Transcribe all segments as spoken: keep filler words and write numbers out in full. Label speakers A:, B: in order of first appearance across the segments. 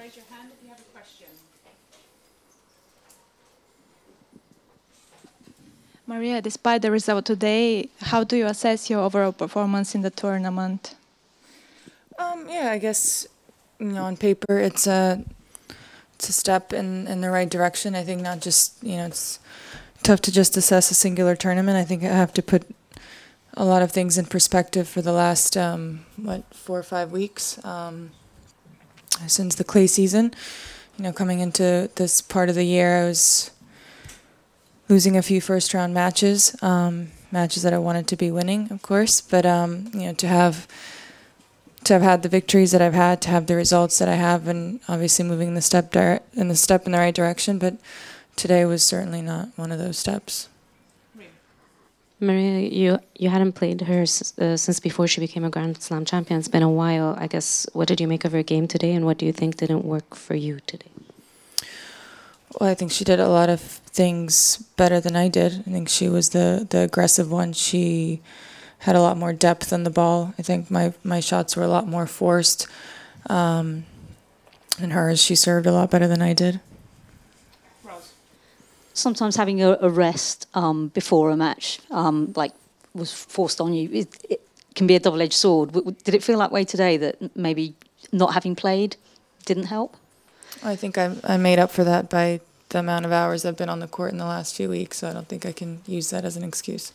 A: raise your hand if you have a question.
B: Maria, despite the result today, how do you assess your overall performance in the tournament?
C: Um, yeah, I guess, you know, on paper it's a it's a step in, in the right direction. I think not just, you know, it's tough to just assess a singular tournament. I think I have to put a lot of things in perspective for the last, um, what, four or five weeks um, since the clay season. You know, coming into this part of the year, I was losing a few first round matches, um, matches that I wanted to be winning, of course, but um, you know, to have to have had the victories that I've had, to have the results that I have, and obviously moving the step dire- in the step in the right direction. But today was certainly not one of those steps.
D: Maria, you you hadn't played her s- uh, since before she became a Grand Slam champion. It's been a while, I guess. What did you make of her game today, and what do you think didn't work for you today?
C: Well, I think she did a lot of things better than I did. I think she was the, the aggressive one. She had a lot more depth on the ball. I think my, my shots were a lot more forced um, than hers. She served a lot better than I did.
E: Sometimes having a, a rest um, before a match, um, like, was forced on you, it, it can be a double-edged sword. W- Did it feel that way today, that maybe not having played didn't help?
C: I think I, I made up for that by the amount of hours I've been on the court in the last few weeks, so I don't think I can use that as an excuse.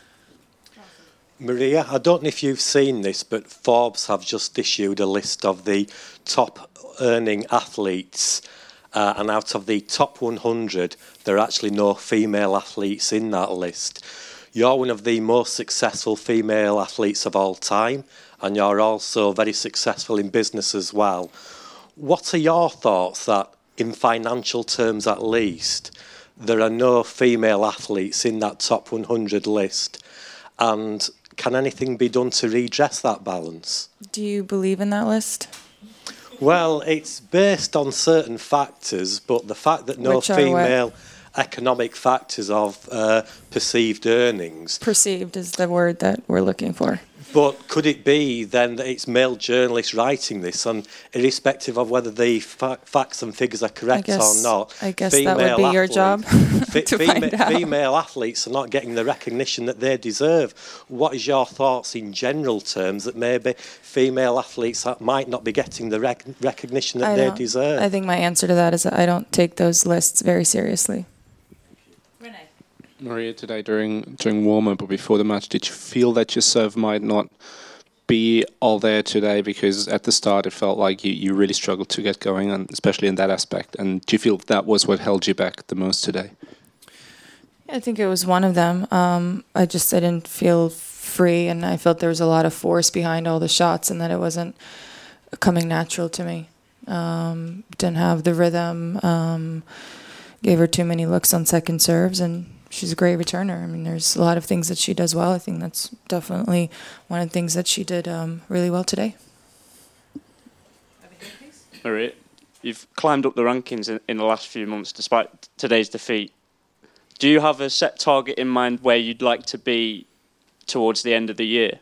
F: Maria, I don't know if you've seen this, but Forbes have just issued a list of the top earning athletes, uh, and out of the top one hundred, there are actually no female athletes in that list. You're one of the most successful female athletes of all time, and you're also very successful in business as well. What are your thoughts that, in financial terms at least, there are no female athletes in that top one hundred list? And can anything be done to redress that balance?
C: Do you believe in that list?
F: Well, it's based on certain factors, but the fact that no
C: Which are
F: female
C: what?
F: economic factors of uh, perceived earnings.
C: Perceived is the word that we're looking for.
F: But could it be then that it's male journalists writing this, and irrespective of whether the fa- facts and figures are correct
C: I guess,
F: or not,
C: I guess that would be your job
F: fe-
C: to
F: fema-
C: find out.
F: female athletes are not getting the recognition that they deserve. What is your thoughts in general terms that maybe female athletes might not be getting the rec- recognition that
C: I
F: they
C: don't-
F: deserve?
C: I think my answer to that is that I don't take those lists very seriously.
G: Maria, today during during warm-up or before the match, did you feel that your serve might not be all there today? Because at the start it felt like you, you really struggled to get going, and especially in that aspect. And do you feel that was what held you back the most today?
C: I think it was one of them. Um, I just I didn't feel free, and I felt there was a lot of force behind all the shots, and that it wasn't coming natural to me. Um, didn't have the rhythm. Um, gave her too many looks on second serves, and she's a great returner. I mean, there's a lot of things that she does well. I think that's definitely one of the things that she did um, really well today.
H: Maria, you've climbed up the rankings in, in the last few months despite today's defeat. Do you have a set target in mind where you'd like to be towards the end of the year?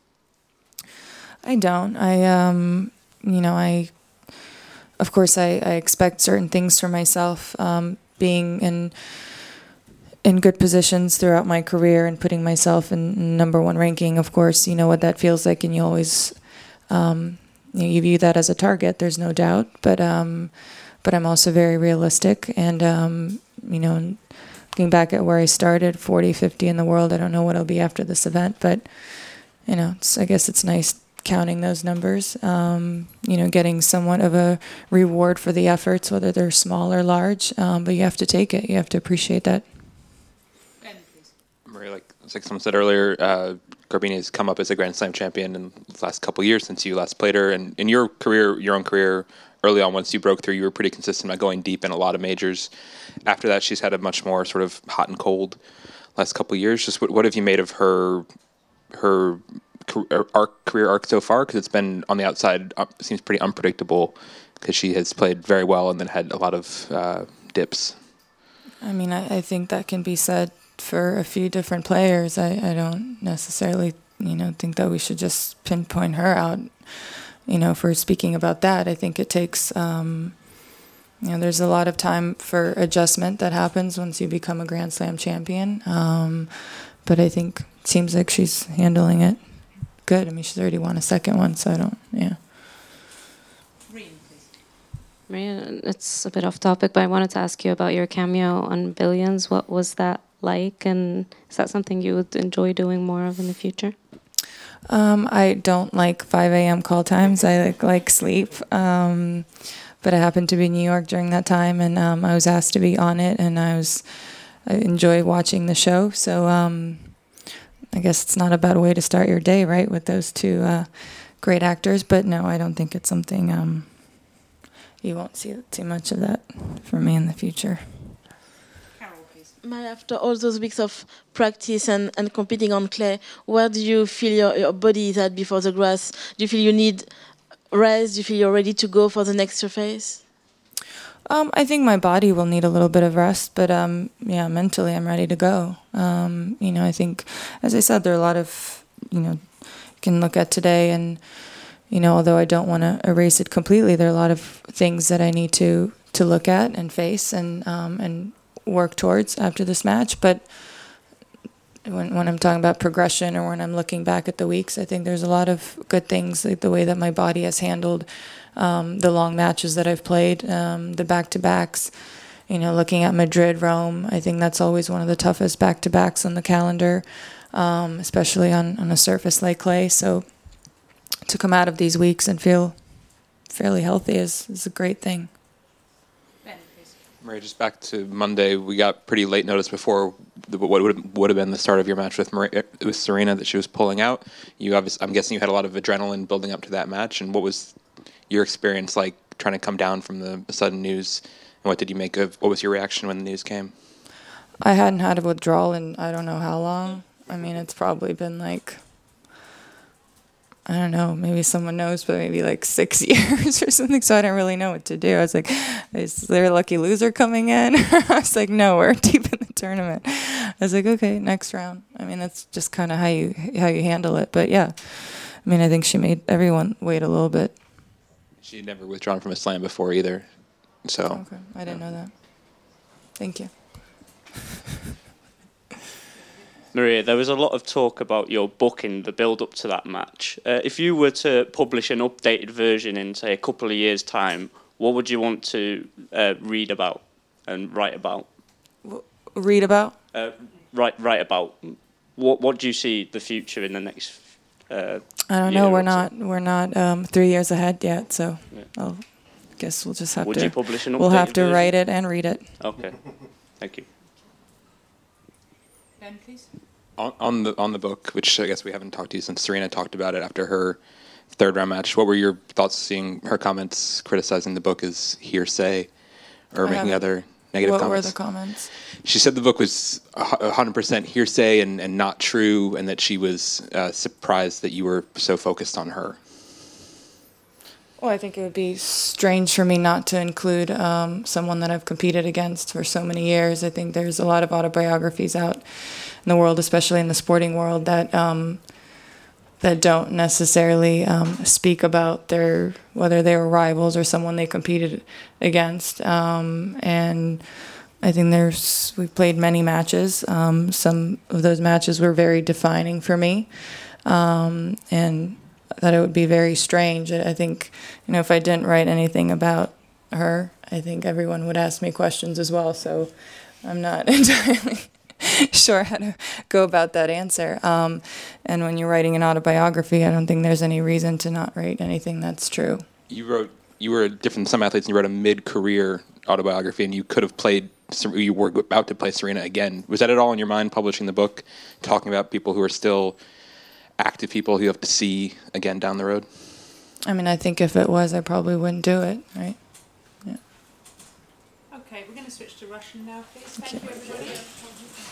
C: I don't. I, um, you know, I, of course, I, I expect certain things for myself, um, being in in good positions throughout my career and putting myself in number one ranking. Of course, you know what that feels like, and you always, um, you know, you view that as a target. There's no doubt, but um, but I'm also very realistic, and um, you know, looking back at where I started, forty, fifty in the world. I don't know what it'll be after this event, but you know, it's, I guess it's nice counting those numbers. Um, you know, getting somewhat of a reward for the efforts, whether they're small or large. Um, but you have to take it. You have to appreciate that.
I: Maria, like, like someone said earlier, uh, Garbiñe has come up as a Grand Slam champion in the last couple of years since you last played her. And in your career, your own career, early on, once you broke through, you were pretty consistent about going deep in a lot of majors. After that, she's had a much more sort of hot and cold last couple of years. Just what, what have you made of her her career arc, career arc so far? Because it's been, on the outside, uh, seems pretty unpredictable because she has played very well and then had a lot of uh, dips.
C: I mean, I, I think that can be said for a few different players. I, I don't necessarily, you know, think that we should just pinpoint her out. you know, for speaking about that, I think it takes, um, you know, there's a lot of time for adjustment that happens once you become a Grand Slam champion. Um, but I think it seems like she's handling it good. I mean, she's already won a second one, so I don't, yeah.
D: Maria, it's a bit off topic, but I wanted to ask you about your cameo on Billions. What was that like, and is that something you would enjoy doing more of in the future?
C: Um, I don't like five a.m. call times. I like, like sleep. Um, but I happened to be in New York during that time, and um, I was asked to be on it, and I was I enjoy watching the show. So um, I guess it's not a bad way to start your day, right, with those two uh, great actors. But no, I don't think it's something... Um, you won't see too much of that for me in the future.
A: Maria, after all those weeks of practice and, and competing on clay, where do you feel your, your body is at before the grass? Do you feel you need rest? Do you feel you're ready to go for the next surface?
C: Um, I think my body will need a little bit of rest, but um, yeah, mentally I'm ready to go. Um, you know, I think, as I said, there are a lot of, you know, you can look at today and, you know, although I don't want to erase it completely, there are a lot of things that I need to, to look at and face and um, and work towards after this match. But when when I'm talking about progression or when I'm looking back at the weeks, I think there's a lot of good things, like the way that my body has handled um, the long matches that I've played, um, the back-to-backs. You know, looking at Madrid, Rome, I think that's always one of the toughest back-to-backs on the calendar, um, especially on, on a surface like clay. So to come out of these weeks and feel fairly healthy is, is a great thing.
I: Maria, just back to Monday, we got pretty late notice before the, what would would have been the start of your match with Maria, with Serena, that she was pulling out. You obviously, I'm guessing you had a lot of adrenaline building up to that match. And what was your experience like trying to come down from the sudden news? And what did you make of? What was your reaction when the news came?
C: I hadn't had a withdrawal in I don't know how long. I mean, it's probably been like, I don't know, maybe someone knows, but maybe like six years or something. So I didn't really know what to do. I was like, is there a lucky loser coming in? I was like, no, we're deep in the tournament. I was like, okay, next round. I mean, that's just kind of how you how you handle it. But yeah, I mean, I think she made everyone wait a little bit.
I: She had never withdrawn from a slam before either. So
C: okay, I didn't know that. Thank you.
H: Maria, there was a lot of talk about your book in the build-up to that match. Uh, if you were to publish an updated version in, say, a couple of years' time, what would you want to uh, read about and write about?
C: Read about?
H: Uh, write, write about. What What do you see the future in the next? Uh,
C: I don't know. We're not. We're not um, three years ahead yet. So
H: yeah.
C: I'll guess we'll just have
H: would
C: to.
H: you publish an updated
C: We'll have to
H: version?
C: write it and read it.
H: Okay. Thank you.
J: Ben, please.
I: on, on the on the book, which I guess we haven't talked to you since Serena talked about it after her third round match. What were your thoughts seeing her comments criticizing the book as hearsay or
C: I
I: making
C: haven't-
I: other negative
C: what
I: comments?
C: were the comments?
I: She said the book was one hundred percent hearsay and, and not true, and that she was uh, surprised that you were so focused on her.
C: Well, I think it would be strange for me not to include um, someone that I've competed against for so many years. I think there's a lot of autobiographies out in the world, especially in the sporting world, that um, that don't necessarily um, speak about their whether they were rivals or someone they competed against. Um, and I think there's we've played many matches. Um, some of those matches were very defining for me, um, and that it would be very strange. I think, you know, if I didn't write anything about her, I think everyone would ask me questions as well. So I'm not entirely sure how to go about that answer. Um, and when you're writing an autobiography, I don't think there's any reason to not write anything that's true.
I: You wrote, you were different than some athletes, and you wrote a mid-career autobiography, and you could have played, you were about to play Serena again. Was that at all in your mind, publishing the book, talking about people who are still active people who you have to see again down the road?
C: I mean, I think if it was, I probably wouldn't do it, right? Yeah.
J: Okay, we're going to switch to Russian now, please. Thank you, everybody.